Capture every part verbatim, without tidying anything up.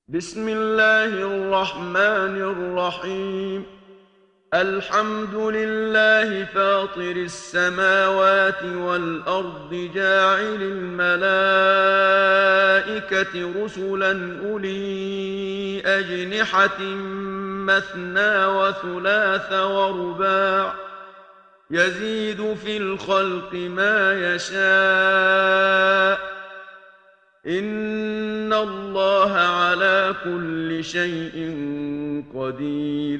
बिस्मिल्लाहिर्रहमानिर्रहीम। अल्हम्दुलिल्लाहि फातिरिस समावाति वल अर्दि जाइलिल मलाइकति रुसुलन उली अजनिहतिन मस्ना व सुलास व रुबा' यज़ीदु फिल खल्क़ि मा यशा' इन्नल्लाह अला कुल्लि शैइन क़दीर।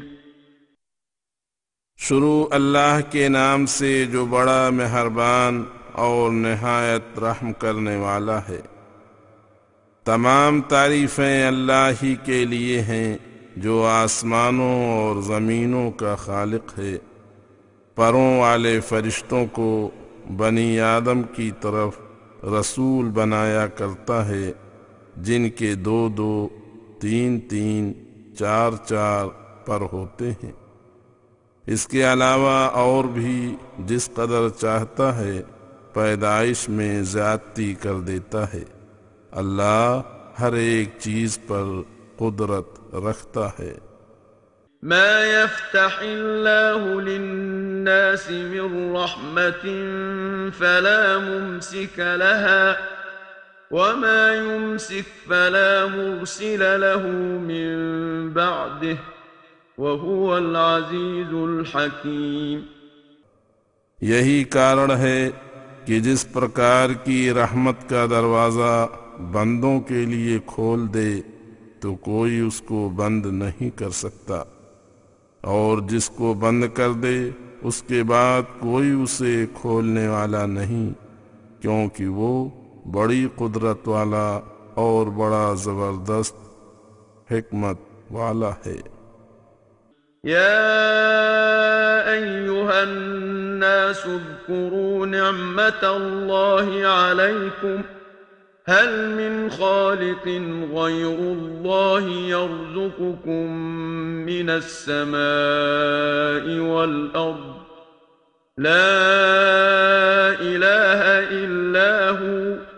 शुरू अल्लाह के नाम से जो बड़ा मेहरबान और निहायत रहम करने वाला है। तमाम तारीफ़ें अल्लाह ही के लिए हैं जो आसमानों और ज़मीनों का खालिक है। परों वाले फरिश्तों को बनी आदम की तरफ रसूल बनाया करता है, जिनके दो दो तीन तीन चार चार पर होते हैं। इसके अलावा और भी जिस कदर चाहता है पैदाइश में ज़्यादती कर देता है। अल्लाह हर एक चीज़ पर कुदरत रखता है। मा यफ्तहिल्लाहु लिन्नासि मिन रहमतिन फला मुमसिक लहा वमा युमसिक फला मुरसिल लहु मिन बअदिह वहुवल अज़ीज़ुल हकीम। यही कारण है कि जिस प्रकार की रहमत का दरवाज़ा बंदों के लिए खोल दे तो कोई उसको बंद नहीं कर सकता, और जिसको बंद कर दे उसके बाद कोई उसे खोलने वाला नहीं, क्योंकि वो बड़ी कुदरत वाला और बड़ा ज़बरदस्त हिकमत वाला है। या अय्युहन नास उज़्कुरू निअमतल्लाहि अलैकुम हल मिन खालिकिन गैरुल्लाहि यर्ज़ुकुकुम मिनस समाई वल अर्द ला इलाहा इल्ला हु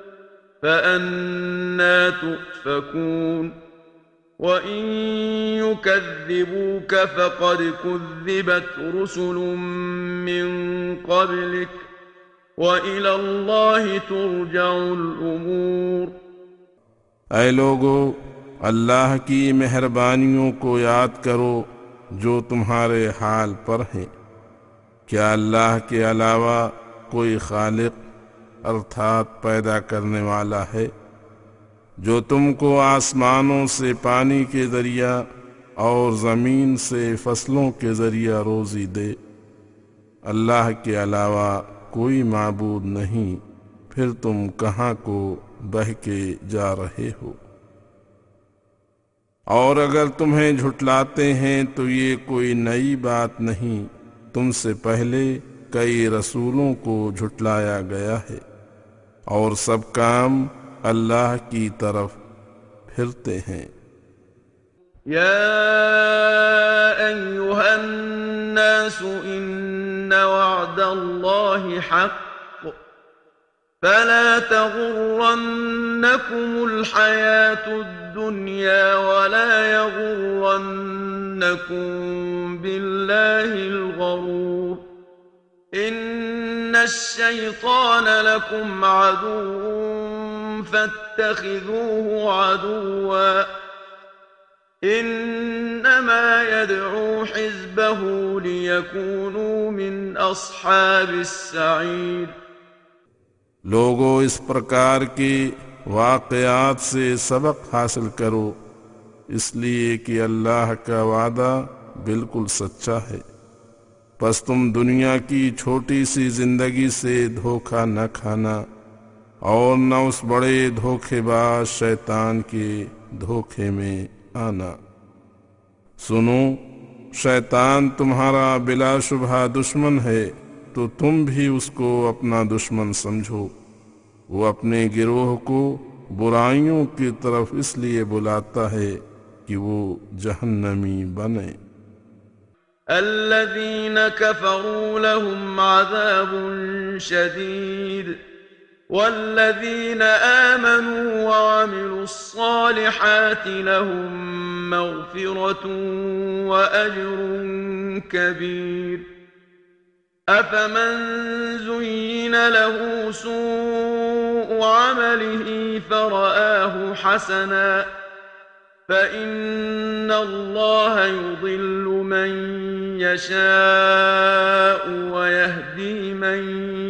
फअन्ना तुफ़कून। वइन युकज़्जिबूक फक़द कुज़्ज़िबत रुसुलुम मिन क़ब्लिक व इलल्लाहि तुरजउल उमूर। ऐ लोगो, अल्लाह की मेहरबानियों को याद करो जो तुम्हारे हाल पर हैं। क्या अल्लाह के अलावा कोई खालिक अर्थात पैदा करने वाला है जो तुमको आसमानों से पानी के ज़रिया और ज़मीन से फसलों के ज़रिया रोज़ी दे? अल्लाह के अलावा कोई माबूद नहीं, फिर तुम कहाँ को बह के जा रहे हो? और अगर तुम्हें झुटलाते हैं तो ये कोई नई बात नहीं, तुमसे पहले कई रसूलों को झुटलाया गया है, और सब काम अल्लाह की तरफ फिरते हैं। या अय्युहन नास इन्न वअदल्लाहि हक़्क़ फला तग़ुर्रन्नकुमुल हयातुद दुनिया वला यग़ुर्रन्नकुम बिल्लाहिल गरूर। इन्नश शैतान लकुम अदुव्वुन फत्तखिज़ूहु अदुव्वा इन्नमा यद'ू हिज़्बहु लियकूनू मिन अस्हाबिस सईर। लोगों, इस प्रकार के वाक़यात से सबक हासिल करो, इसलिए कि अल्लाह का वादा बिल्कुल सच्चा है। बस तुम दुनिया की छोटी सी जिंदगी से धोखा न खाना और न उस बड़े धोखेबाज शैतान के धोखे में आना। सुनो, शैतान तुम्हारा बिलाशुबहा दुश्मन है, तो तुम भी उसको अपना दुश्मन समझो। वो अपने गिरोह को बुराइयों की तरफ इसलिए बुलाता है कि वो जहन्नमी बने। अल्लज़ीन कफ़रू लहुम अज़ाबुन शदीद والذين آمنوا وعملوا الصالحات لهم مغفرة وأجر كبير. أفمن زين له سوء عمله فرآه حسنا فإن الله يضل من يشاء ويهدي من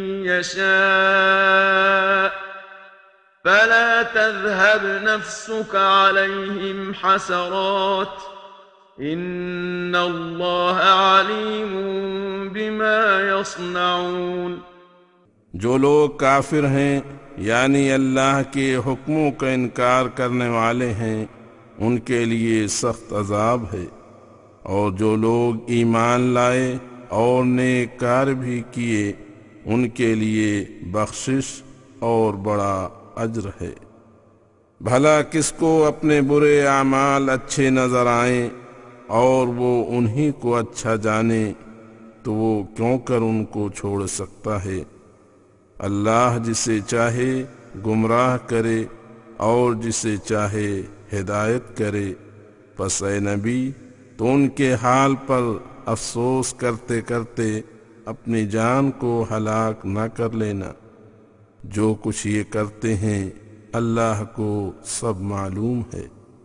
يشاء فلا تذهب نفسك عليهم حسرات إن الله عليم بما يصنعون. जो लोग काफिर हैं यानी अल्लाह के हुक्मों का इनकार करने वाले हैं उनके लिए सख्त अजाब है, और जो लोग ईमान लाए और नेक कार्य भी किए उनके लिए बख्शिश और बड़ा अज्र है। भला किसको अपने बुरे आमाल अच्छे नजर आएं और वो उन्हीं को अच्छा जाने तो वो क्यों कर उनको छोड़ सकता है। अल्लाह जिसे चाहे गुमराह करे और जिसे चाहे हिदायत करे। बस ए नबी तो उनके हाल पर अफसोस करते करते अपनी जान को हलाक न कर लेना। जो कुछ ये करते हैं अल्लाह को सब मालूम है।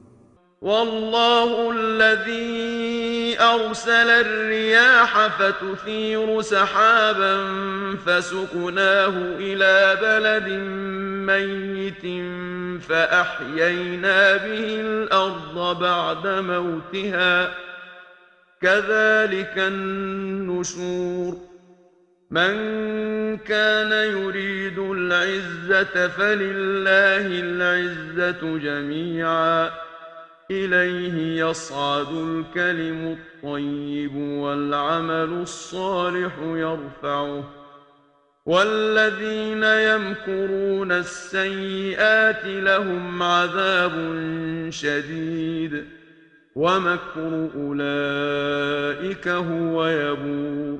والله الذي أرسل الرياح فتثير سحابا فسقناه إلى بلد ميت فأحيينا به الأرض بعد موتها كذلك النشور. من كان يريد العزة فلله العزة جميعا إليه يصعد الكلم الطيب والعمل الصالح يرفعه والذين يمكرون السيئات لهم عذاب شديد ومكر أولئك هو يبور.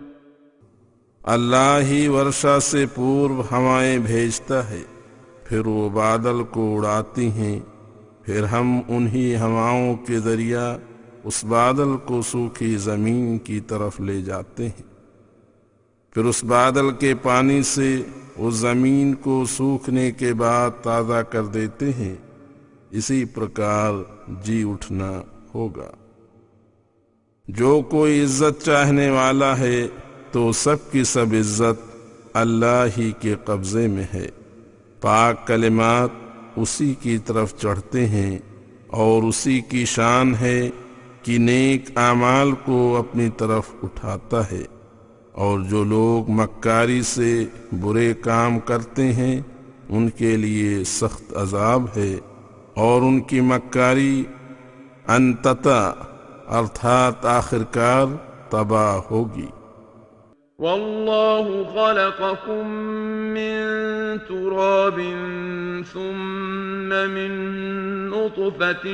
अल्लाह ही वर्षा से पूर्व हवाएं भेजता है, फिर वो बादल को उड़ाती हैं, फिर हम उन्हीं हवाओं के जरिया उस बादल को सूखी जमीन की तरफ ले जाते हैं। फिर उस बादल के पानी से उस जमीन को सूखने के बाद ताज़ा कर देते हैं। इसी प्रकार जी उठना होगा। जो कोई इज्जत चाहने वाला है तो सबकी सब इज्जत अल्लाह ही के कब्जे में है। पाक कलिमात उसी की तरफ चढ़ते हैं और उसी की शान है कि नेक आमाल को अपनी तरफ उठाता है। और जो लोग मक्कारी से बुरे काम करते हैं उनके लिए सख्त अजाब है, और उनकी मक्कारी अंततः अर्थात आखिरकार तबाह होगी। والله خلقكم من تراب ثم من نطفة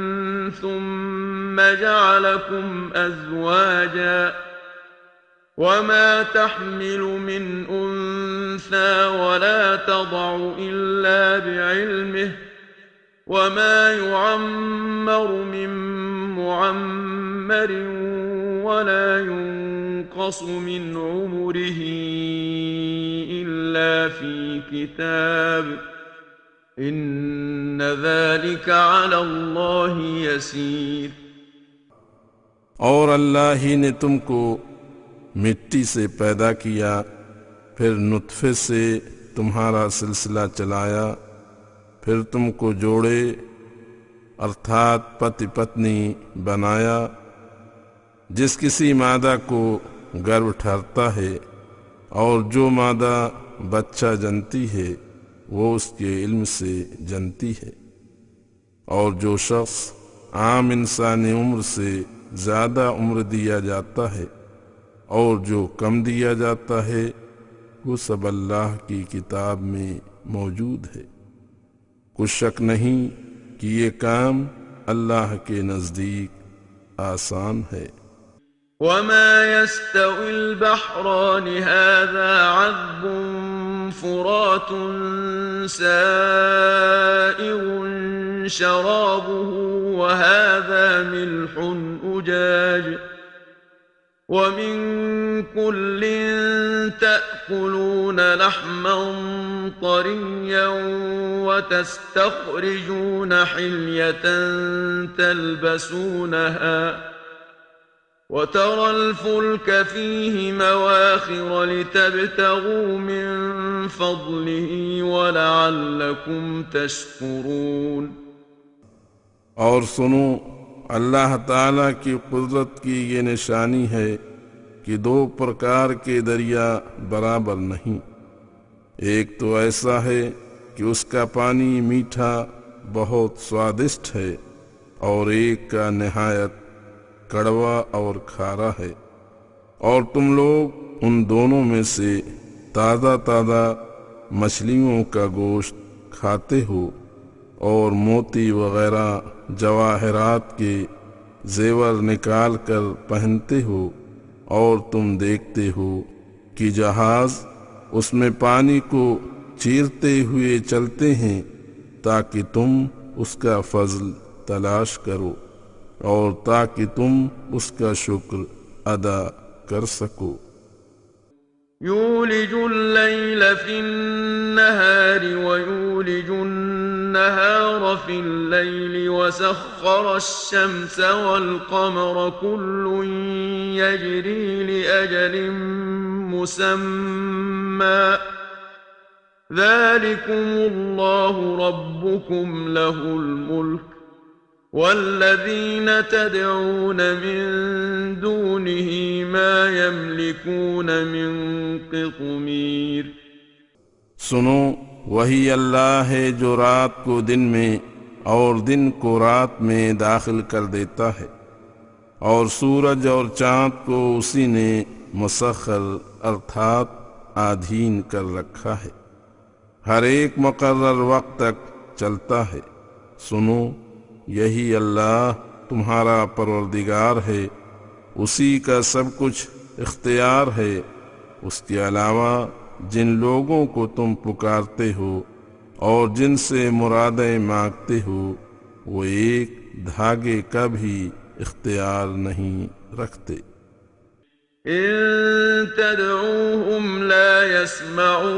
ثم جعلكم أزواجا وما تحمل من أنثى ولا تضع إلا بعلمه وما يعمر من معمر ولا ينقص من عمره إلا في كتاب إن ذلك على الله يسير. और अल्लाह ही ने तुमको मिट्टी से पैदा किया, फिर नुत्फे से तुम्हारा सिलसिला चलाया, फिर तुमको जोड़े अर्थात पति पत्नी बनाया। जिस किसी मादा को गर्भ ठहरता है और जो मादा बच्चा जनती है वो उसके इल्म से जनती है, और जो शख्स आम इंसानी उम्र से ज़्यादा उम्र दिया जाता है और जो कम दिया जाता है वो सब अल्लाह की किताब में मौजूद है। कुछ शक नहीं कि ये काम अल्लाह के नज़दीक आसान है। وما يستوي البحران هذا عذب فرات سائغ شرابه وهذا ملح أجاج ومن كل تأكلون لحما طريا وتستخرجون حلية تلبسونها وترى الفلك فيه مواخر لتبتغوا من فضله ولعلكم تشكرون और सुनो, अल्लाह ताला की कुदरत की ये निशानी है कि दो प्रकार के दरिया बराबर नहीं। एक तो ऐसा है कि उसका पानी मीठा बहुत स्वादिष्ट है और एक का निहायत कड़वा और खारा है, और तुम लोग उन दोनों में से ताज़ा ताज़ा मछलियों का गोश्त खाते हो और मोती वगैरह जवाहरात के जेवर निकाल कर पहनते हो, और तुम देखते हो कि जहाज उसमें पानी को चीरते हुए चलते हैं ताकि तुम उसका फजल तलाश करो और ताकि तुम उसका शुक्र अदा कर सको। यूलिज अल-लैल फिन-नहार वयूलिज अन-नहार फिल-लैल वसख्खर अश-शम्स वल-क़मर कुल्लुन यजरी लिअजलिन मुसम्मा ज़ालिकुमुल्लाहु रब्बुकुम लहुल मुल्क वल्लज़ीन तदऊन मिन दूनिही मा यमलिकून मिन क़ित्मीर। सुनो, वही अल्लाह है जो रात को दिन में और दिन को रात में दाखिल कर देता है, और सूरज और चाँद को उसी ने मुसख्खर अर्थात आधीन कर रखा है, हर एक मुकर्रर वक्त तक चलता है। सुनो, यही अल्लाह तुम्हारा परवरदिगार है, उसी का सब कुछ इख्तियार है। उसके अलावा जिन लोगों को तुम पुकारते हो और जिनसे मुरादें मांगते हो, वो एक धागे का भी इख्तियार नहीं रखते। इन तदऊहुम ला यस्मऊ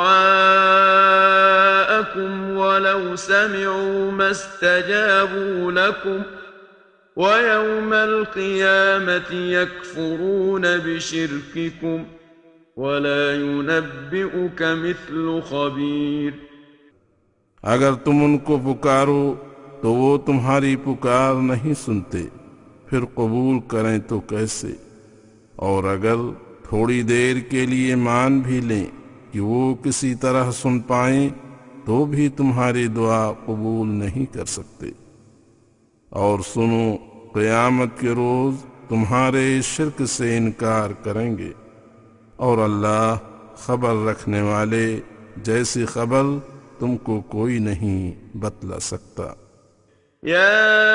दुआअकुम वलौ समिऊ मस्तजाबू लकुम वयौमल क़ियामति यकफुरून बिशिर्किकुम वला युनब्बिउक मिस्लु खबीर। अगर तुम उनको पुकारो तो वो तुम्हारी पुकार नहीं सुनते, फिर कबूल करें तो कैसे? और अगर थोड़ी देर के लिए मान भी लें कि वो किसी तरह सुन पाएं, तो भी तुम्हारी दुआ कबूल नहीं कर सकते। और सुनो, क़यामत के रोज़ तुम्हारे शिर्क से इनकार करेंगे, और अल्लाह खबर रखने वाले जैसी खबर तुमको कोई नहीं बतला सकता। या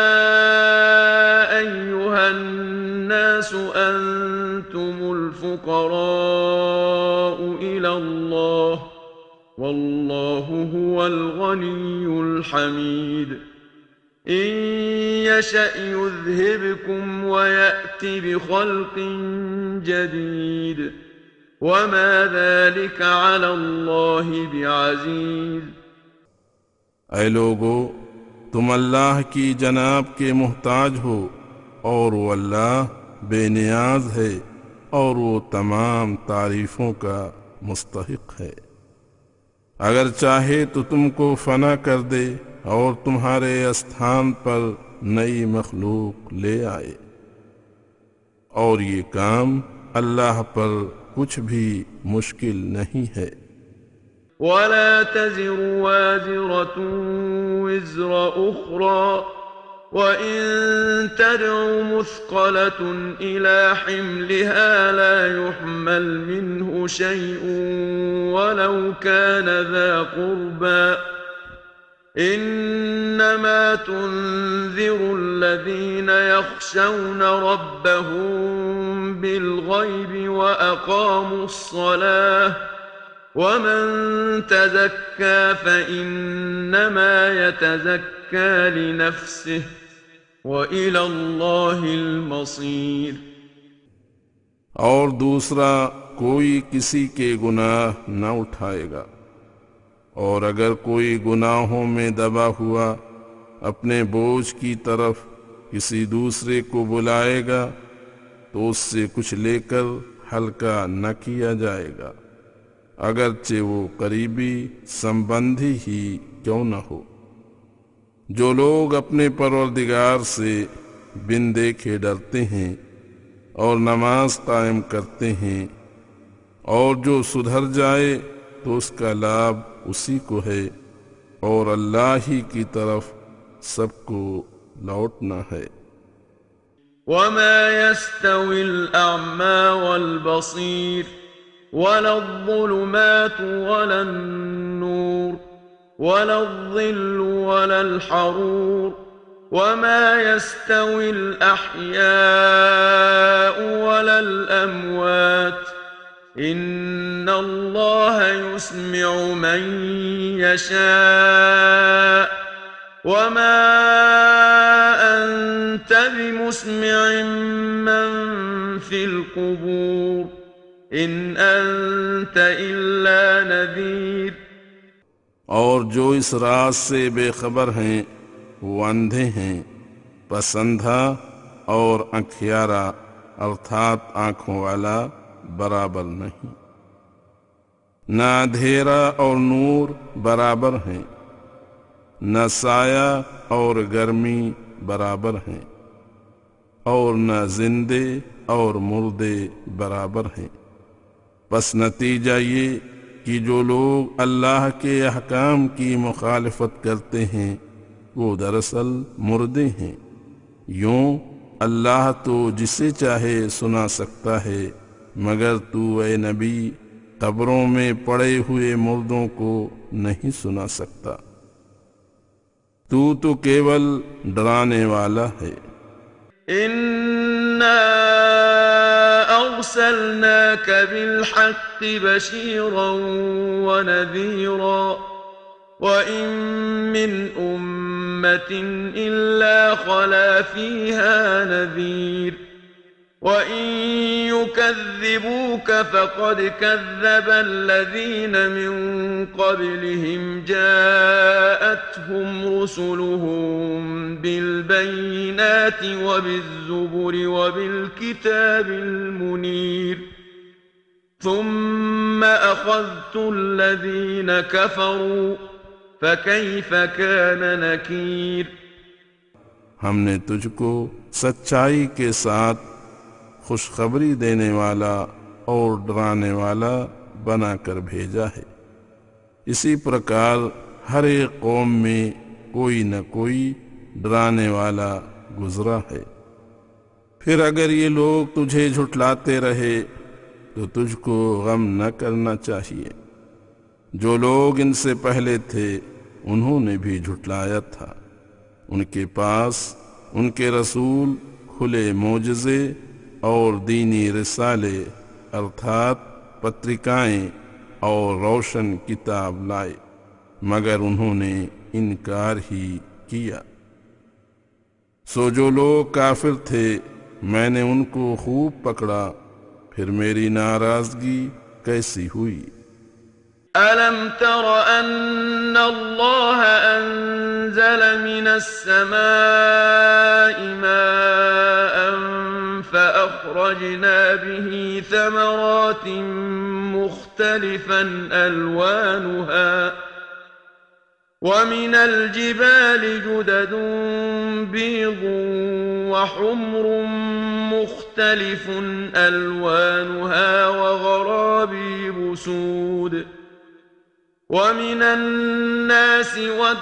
अय्युहन नासु अंतुमुल फुक़राउ इलल्लाह वल्लाहु हुवल गनियुल हमीद। इन यशअ युज़हिबकुम वयअति बिखल्क़िन जदीद वमा ज़ालिका अलल्लाहि बिअज़ीज़। ऐ लोगो, तुम अल्लाह की जनाब के मुहताज हो, और वो अल्लाह बेनियाज है और वो तमाम तारीफों का मुस्तहिक है। अगर चाहे तो तुमको फना कर दे और तुम्हारे स्थान पर नई मखलूक ले आए, और ये काम अल्लाह पर कुछ भी मुश्किल नहीं है। वला तज़िरु वाज़िरतुन विज़्र उख़रा वइन तदअु मुस्क़लतुन इला हिम्लिहा ला युहमल मिन्हु शैउन वलौ कान ज़ा क़ुर्बा इन्नमा तुन्ज़िरु अल्लज़ीन यख़शौन रब्बहुम बिलग़ैबि व अक़ामुस्सलाह वमन तज़क्का फ़इन्नमा यतज़क्का लिनफ़्सिह व इलल्लाहिल मसीर। और दूसरा, कोई किसी के गुनाह न उठाएगा, और अगर कोई गुनाहों में दबा हुआ अपने बोझ की तरफ किसी दूसरे को बुलाएगा तो उससे कुछ लेकर हल्का न किया जाएगा, अगरचे वो करीबी संबंधी ही क्यों न हो। जो लोग अपने परवरदिगार से बिन देखे डरते हैं और नमाज कायम करते हैं, और जो सुधर जाए तो उसका लाभ उसी को है, और अल्लाह ही की तरफ सबको लौटना है। वमा यस्तविल अअमा वल बसीर वलज़्ज़ुलुमातु वलन-नूर वलज़्ज़िल्लु वलल-हरूर वमा यस्तविल अहयाउ वलल-अमवात इन्नल्लाह युस्मिउ मन यशा वमा अंत बिमुस्मिइन मन फिल कुबूर इन अंत इल्ला नज़ीर। और जो इस राज से बेखबर हैं वो अंधे हैं, पस अंधा और अंखियारा अर्थात आँखों वाला बराबर नहीं। न अंधेरा और नूर बराबर हैं, न साया और गर्मी बराबर हैं, और न जिंदे और मुर्दे बराबर हैं। बस नतीजा ये कि जो लोग अल्लाह के अहकाम की मुखालिफत करते हैं वो दरअसल मुर्दे हैं। यूं अल्लाह तो जिसे चाहे सुना सकता है, मगर तू ए नबी कब्रों में पड़े हुए मुर्दों को नहीं सुना सकता। तू तो केवल डराने वाला है। इन्ना अर्सलनाक बिलहक्कि बशीरन व नज़ीरा व इन मिन उम्मतिन इल्ला खला फीहा नज़ीर व इन युकज़्ज़िबूक फ़क़द कज़्ज़ब अल्लज़ीन मिन क़ब्लिहिम जाअतहुम रुसुलुहुम बिलबय्यिनाति व बिज़्ज़ुबुरि व बिलकिताबिल मुनीर थुम्म अख़ज़्तु अल्लज़ीन कफ़रू फ़कैफ़ कान नकीर। हमने तुझको सच्चाई के साथ खुशखबरी देने वाला और डराने वाला बनाकर भेजा है। इसी प्रकार हर एक कौम में कोई न कोई डराने वाला गुजरा है। फिर अगर ये लोग तुझे झुठलाते रहे तो तुझको गम न करना चाहिए। जो लोग इनसे पहले थे उन्होंने भी झुठलाया था। उनके पास उनके रसूल खुले मोजज़े और दीनी रिसाले अर्थात पत्रिकाएं और रोशन किताब लाए, मगर उन्होंने इनकार ही किया। सो जो लोग काफिर थे मैंने उनको खूब पकड़ा, फिर मेरी नाराजगी कैसी हुई। अलम तर अन्न अल्लाह अंज़ल मिनस समाई माअन फ़अख़रजना बिही समरातिन मुख़्तलिफ़न अलवानुहा ومن الجبال جدد بيض وحمر مختلف ألوانها وغرابيب سود ومن الناس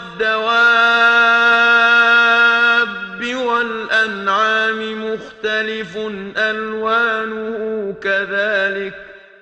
والدواب والأنعام مختلف ألوانه كذلك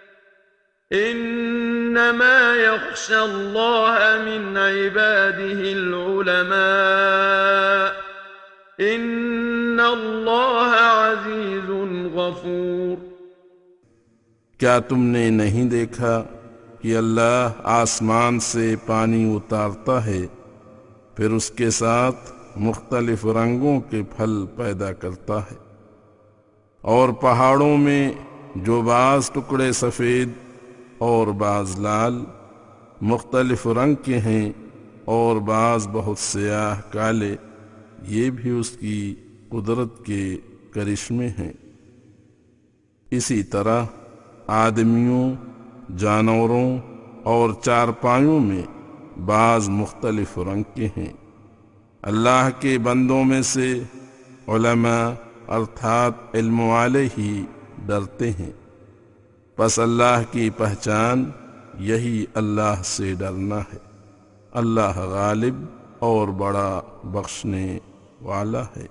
إنما يخشى الله من عباده العلماء إن الله عزيز गफूर। क्या तुमने नहीं देखा कि अल्लाह आसमान से पानी उतारता है, फिर उसके साथ मुख्तलिफ रंगों के फल पैदा करता है, और पहाड़ों में जो बाज टुकड़े सफ़ेद और बाज लाल मुख्तलिफ रंग के हैं और बाज बहुत स्याह काले, ये भी उसकी कुदरत के करिश्मे हैं। इसी तरह आदमियों, जानवरों और चारपायों में बाज मुख्तलिफ रंग के हैं। अल्लाह के बंदों में से उलमा अर्थात इल्म वाले ही डरते हैं। बस अल्लाह की पहचान यही अल्लाह से डरना है। अल्लाह गालिब और बड़ा बख्शने वाला है।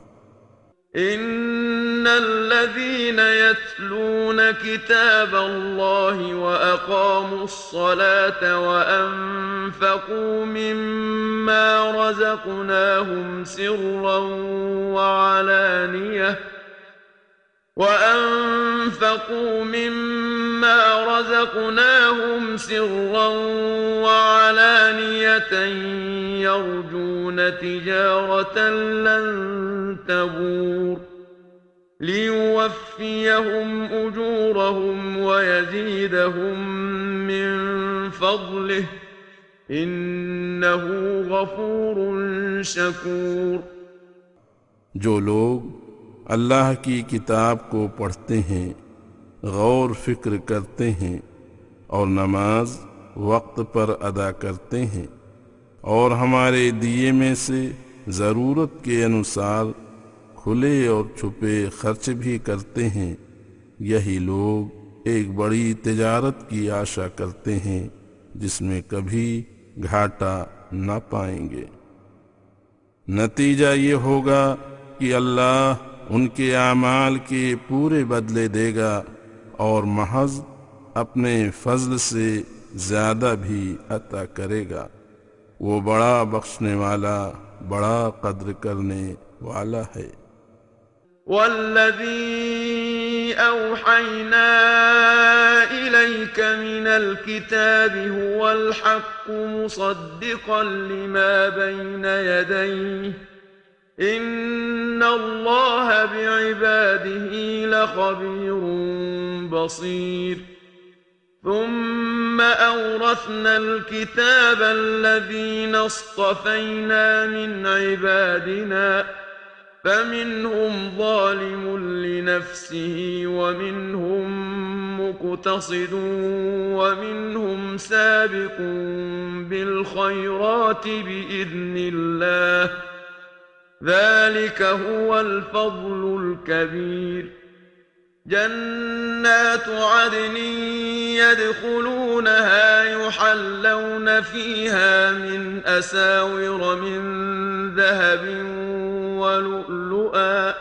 इन्नल्लज़ीन यत्लून किताबल्लाहि व अक़ामुस्सलात व अनफ़क़ू मिम्मा रज़क़नाहुम सिर्रन व अलानियह وأنفقوا مما رزقناهم سرا وعلانية يرجون تجارة لن تبور ليوفيهم أجورهم ويزيدهم من فضله إنه غفور شكور। जो लोग अल्लाह की किताब को पढ़ते हैं, गौर फिक्र करते हैं और नमाज वक्त पर अदा करते हैं और हमारे दिए में से ज़रूरत के अनुसार खुले और छुपे खर्च भी करते हैं, यही लोग एक बड़ी तिजारत की आशा करते हैं जिसमें कभी घाटा न पाएंगे। नतीजा ये होगा कि अल्लाह उनके आमाल के पूरे बदले देगा और महज अपने फजल से ज्यादा भी अता करेगा। वो बड़ा बख्शने वाला, बड़ा कद्र करने वाला है। वल्लज़ी औहैना इलैका मिनल किताबि हुवल हक्कु मुसद्दिक़न लिमा बैना यदैहि इन्नल्लाह बिइबादिही लख़बीरुन बसीर। ثم أورثنا الكتاب الذين اصطفينا من عبادنا فمنهم ظالم لنفسه ومنهم مقتصد ومنهم سابق بالخيرات بإذن الله ذلك هو الفضل الكبير। جنات عدن يدخلونها يحلون فيها من أساور من ذهب ولؤلؤا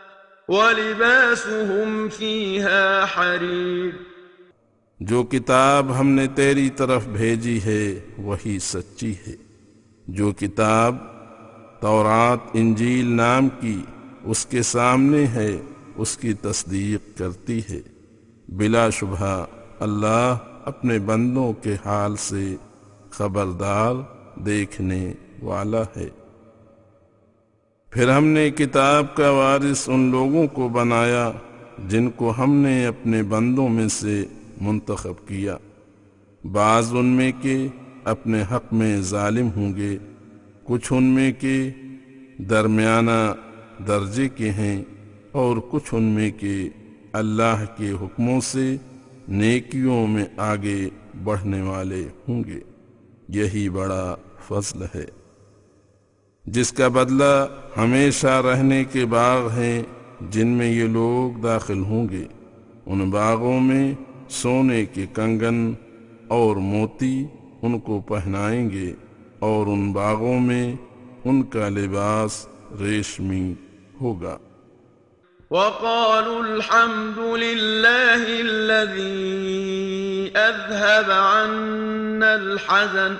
ولباسهم فيها حرير। जो किताब हमने तेरी तरफ भेजी है वही सच्ची है। जो किताब तौरात इंजील नाम की उसके सामने है उसकी तस्दीक करती है। बिला शुबहा अल्लाह अपने बंदों के हाल से खबरदार, देखने वाला है। फिर हमने किताब का वारिस उन लोगों को बनाया जिनको हमने अपने बंदों में से मुंतखब किया। बाज उनमें के अपने हक में जालिम होंगे, कुछ उनमें के दरमियाना दर्जे के हैं और कुछ उनमें के अल्लाह के हुक्मों से नेकियों में आगे बढ़ने वाले होंगे। यही बड़ा फजल है। जिसका बदला हमेशा रहने के बाग हैं जिनमें ये लोग दाखिल होंगे। उन बागों में सोने के कंगन और मोती उनको पहनाएंगे और उन बागों में उनका लिबास रेशमी होगा। वक़ालू अल्हम्दुलिल्लाहि अल्लज़ी अज़हब अन्नल हज़न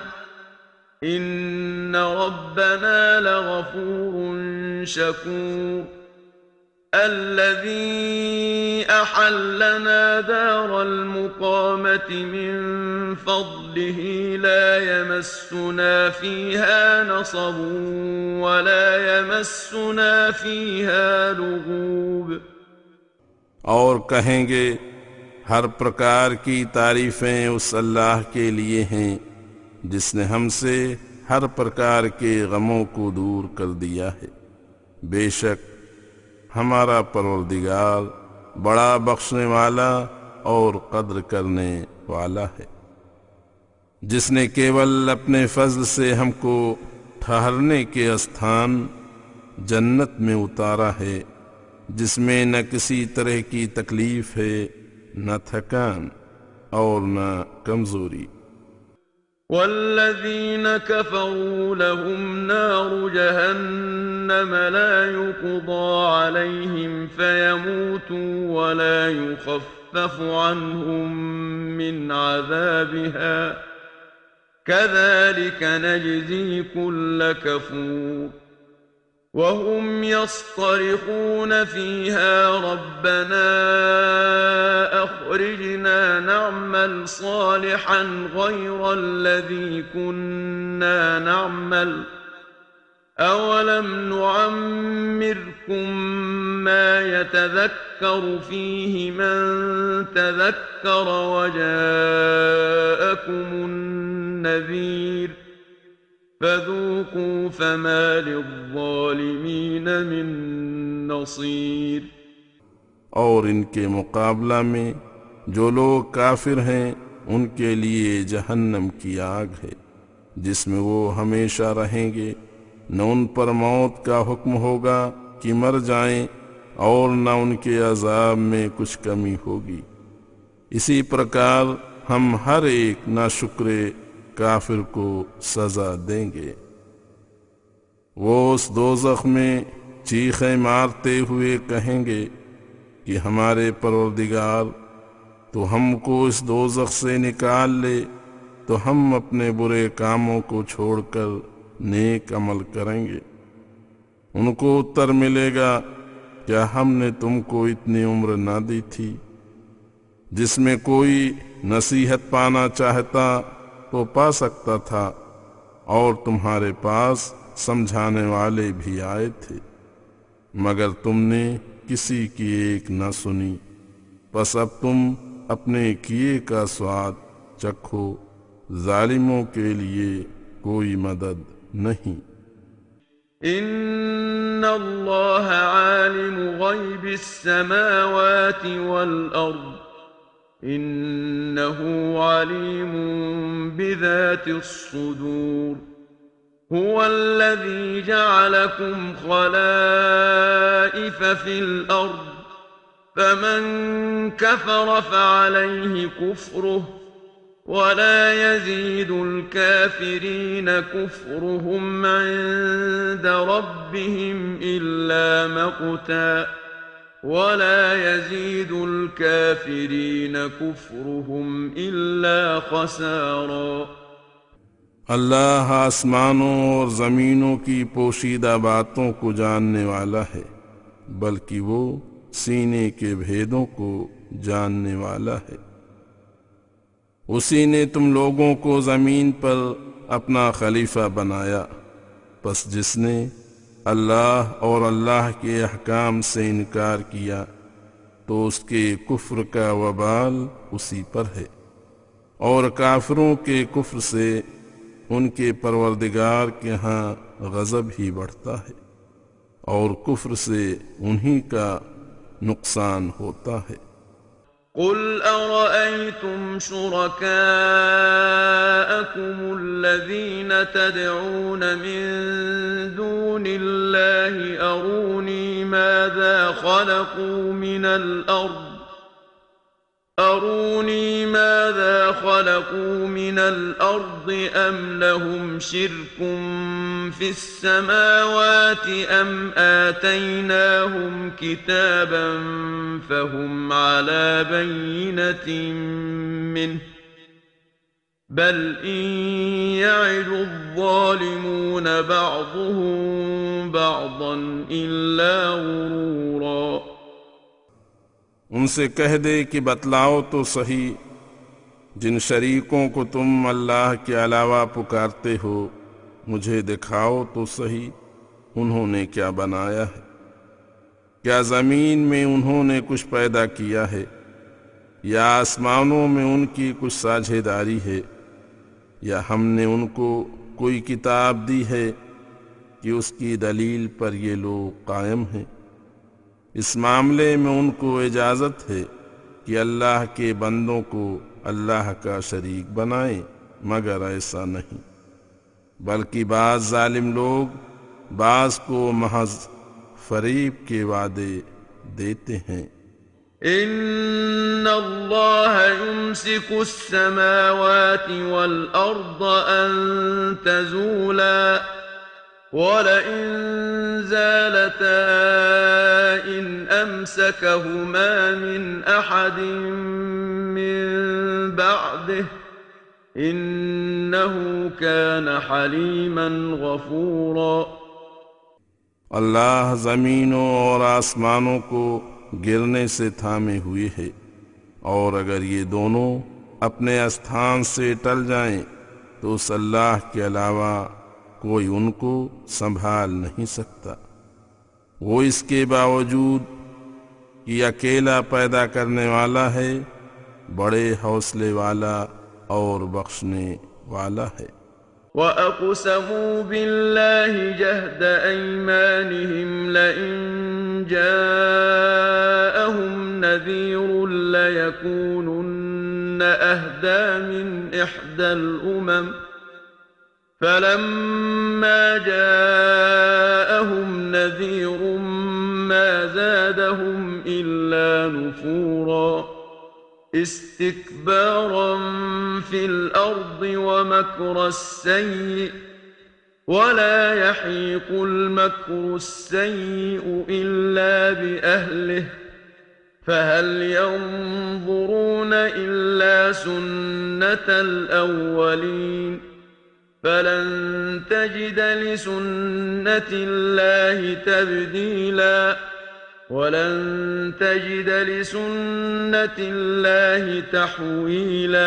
इन्न रब्बना लग़फ़ूरुन शकूर। الذي أحلنا دار المقامة من فضله لا يمسنا فيها نصب ولا يمسنا فيها لغوب. और कहेंगे हर प्रकार की तारीफें उस अल्लाह के लिए हैं जिसने हमसे हर प्रकार के गमों को दूर कर दिया है। बेशक हमारा परवरदिगार बड़ा बख्शने वाला और कद्र करने वाला है, जिसने केवल अपने फजल से हमको ठहरने के स्थान जन्नत में उतारा है, जिसमें न किसी तरह की तकलीफ है, न थकान और न कमजोरी। والذين كفروا لهم نار جهنم لا يقضى عليهم فيموتوا ولا يخفف عنهم من عذابها كذلك نجزي كل كفور. وهم يصطرخون فيها ربنا أخرجنا نعمل صالحا غير الذي كنا نعمل أولم نعمركم ما يتذكر فيه من تذكر وجاءكم النذير فذوقوا فما للظالمين من नसीर। और इनके मुकाबला में जो लोग काफिर हैं उनके लिए जहन्नम की आग है जिसमें वो हमेशा रहेंगे। न उन पर मौत का हुक्म होगा कि मर जाएं और न उनके अजाब में कुछ कमी होगी। इसी प्रकार हम हर एक नाशुक्रे काफिर को सजा देंगे। वो उस दोज़ख में चीखें मारते हुए कहेंगे कि हमारे परवरदिगार तो हमको इस दोज़ख से निकाल ले तो हम अपने बुरे कामों को छोड़कर नेक अमल करेंगे। उनको उत्तर मिलेगा, क्या हमने तुमको इतनी उम्र ना दी थी? जिसमें कोई नसीहत पाना चाहता तो पा सकता था और तुम्हारे पास समझाने वाले भी आए थे, मगर तुमने किसी की एक न सुनी। बस अब तुम अपने किए का स्वाद चखो, जालिमों के लिए कोई मदद नहीं। इन्नल्लाह आलिमु गैबिस समावाति वल अर्द इन्नहु अलीमुम बिज़ातिस सुदूर। हुवल्लज़ी जअलकुम खलाइफ़ फिल अर्द फमन कफ़र फअलैहि कुफ्रुहु वला यज़ीदुल काफ़िरीन कुफ्रुहुम इंद रब्बिहिम इल्ला मक़ता वला यज़ीदुल काफ़िरीन कुफ्रुहुम इल्ला खसारा। अल्लाह आसमानों और ज़मीनों की पोशीदा बातों को जानने वाला है, बल्कि वो सीने के भेदों को जानने वाला है। उसी ने तुम लोगों को ज़मीन पर अपना खलीफा बनाया, बस जिसने अल्लाह और अल्लाह के अहकाम से इनकार किया तो उसके कुफ्र का वबाल उसी पर है, और काफिरों के कुफ्र से उनके परवरदिगार के यहाँ गज़ब ही बढ़ता है और कुफ्र से उन्हीं का नुकसान होता है। कुल अरअयतुम शुरकाअकुम अल्लज़ीना तदऊन मिन दूनिल्लाहि अरूनी माज़ा खलक़ू मिनल अर्द अरूनी माज़ा खलक़ू मिनल अर्द अम लहुम शिर्कुम फिस समावाति अम आतैनाहुम किताबन फहुम अला बय्यिनतिन मिन्हु बल इन यअदु अज़्ज़ालिमून बअदुहुम बअदन इल्ला गुरूरा। उनसे कह दे कि बतलाओ तो सही, जिन शरीकों को तुम अल्लाह के अलावा पुकारते हो, मुझे दिखाओ तो सही उन्होंने क्या बनाया है। क्या ज़मीन में उन्होंने कुछ पैदा किया है, या आसमानों में उनकी कुछ साझेदारी है, या हमने उनको कोई किताब दी है कि उसकी दलील पर ये लोग कायम हैं। इस मामले में उनको इजाज़त है कि अल्लाह के बंदों को अल्लाह का शरीक बनाएं, मगर ऐसा नहीं, बल्कि बाज़ जालिम लोग बाज़ को महज फरीब के वादे देते हैं। इन्नल्लाह युम्सिकु अस्समावाति वल अर्द अन तज़ूला वलइन ज़ालता इन अमसकहुमा मिन अहदिन मिन बअदिही इन्नहु कान हलीमन गफूरा। अल्लाह ज़मीनों और आसमानों को गिरने से थामे हुए है, और अगर ये दोनों अपने स्थान से टल जाएं तो उस अल्लाह के अलावा कोई उनको संभाल नहीं सकता। वो इसके बावजूद कि अकेला पैदा करने वाला है, बड़े हौसले वाला और बख्शने वाला है। वअक़्समू बिल्लाहि जहद ऐमानिहिम लइन जाअहुम नज़ीरुन लयकूनुन्न अहदा मिन इह्दल उमम फलम्मा जाअहुम नज़ीरुन मा ज़ादहुम इल्ला नुफूरा इस्तिक्बारन फिल अर्दि वमक्र अस्सय्यि वला यहीक़ुल मक्रु अस्सय्यिउ इल्ला बिअहलिहि फहल यंज़ुरून इल्ला सुन्नतल अव्वलीन फलन तजिद लिसुन्नतिल्लाहि तब्दीला वलन तजिद लिसुन्नतिल्लाहि तहवीला।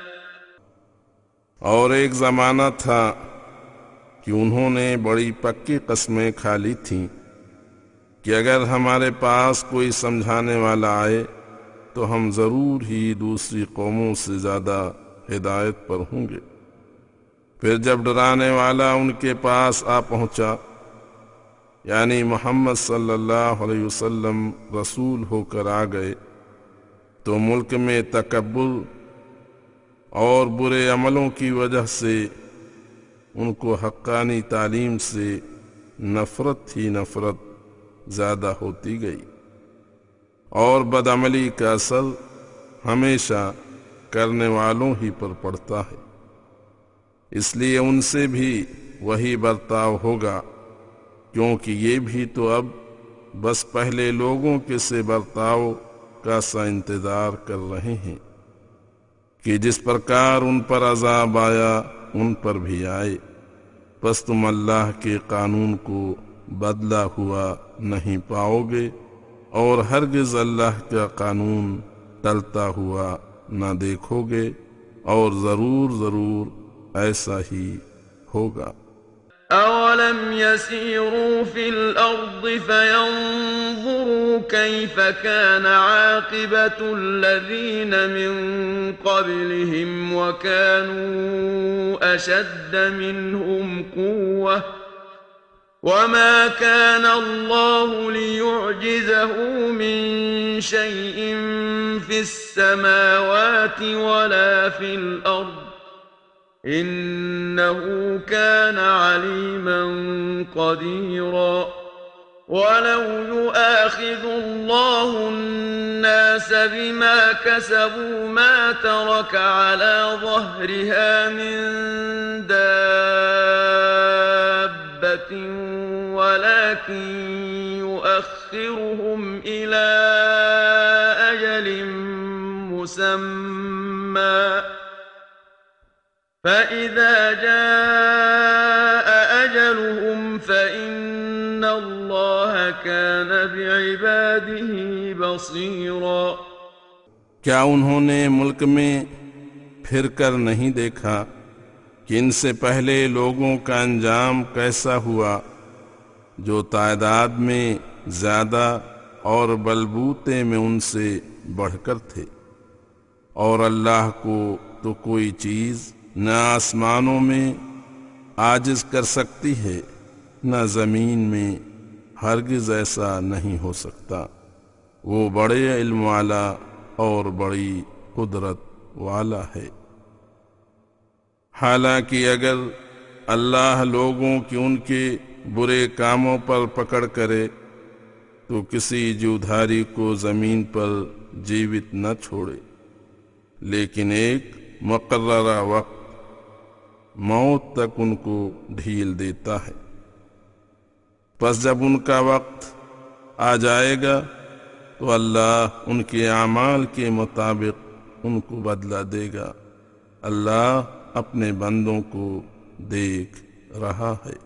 और एक ज़माना था कि उन्होंने बड़ी पक्की कस्में खा ली थीं कि अगर हमारे पास कोई समझाने वाला आए तो हम ज़रूर ही दूसरी कौमों से ज़्यादा हिदायत पर होंगे। फिर जब डराने वाला उनके पास आ पहुंचा, यानी मोहम्मद सल्लल्लाहु अलैहि वसल्लम रसूल होकर आ गए, तो मुल्क में तकब्बुर और बुरे अमलों की वजह से उनको हक्कानी तालीम से नफरत ही नफरत ज़्यादा होती गई, और बदअमली का असर हमेशा करने वालों ही पर पड़ता है। इसलिए उनसे भी वही बर्ताव होगा, क्योंकि ये भी तो अब बस पहले लोगों के से बर्ताव का सा इंतजार कर रहे हैं कि जिस प्रकार उन पर अजाब आया उन पर भी आए। बस तुम अल्लाह के कानून को बदला हुआ नहीं पाओगे, और हरगिज अल्लाह का कानून टलता हुआ न देखोगे, और जरूर जरूर ऐसा ही होगा। अवलम यसीरू फिल अर्दि फयंज़ुरू कैफ कान आक़िबतुल्लज़ीन मिन क़ब्लिहिम वकानू अशद्द मिनहुम क़ुव्वह वमा कान अल्लाहु लियुअजिज़हु मिन शैइन फिस समावाति वला फिल अर्द इन्नहु कान अलीमन क़दीरा। वलौ युआख़िज़ुल्लाहु अन्नास बिमा कसबू मा तरक अला ज़हरिहा मिन दाब्बतिन वलाकिन युअख़्खिरुहुम इला अजलिन मुसम्मा فإذا جاء أجلهم فإن الله كان بعباده بصيرا क्या उन्होंने मुल्क में फिर कर नहीं देखा कि इनसे पहले लोगों का अंजाम कैसा हुआ, जो तादाद में ज्यादा और बलबूते में उनसे बढ़कर थे। और अल्लाह को तो कोई चीज न आसमानों में आजिज कर सकती है, न जमीन में हरगिज ऐसा नहीं हो सकता। वो बड़े इल्म वाला और बड़ी कुदरत वाला है। हालांकि अगर अल्लाह लोगों की उनके बुरे कामों पर पकड़ करे तो किसी जीवधारी को जमीन पर जीवित न छोड़े, लेकिन एक मुकर्ररा वक्त मौत तक उनको ढील देता है। बस जब उनका वक्त आ जाएगा तो अल्लाह उनके आमाल के मुताबिक उनको बदला देगा। अल्लाह अपने बंदों को देख रहा है।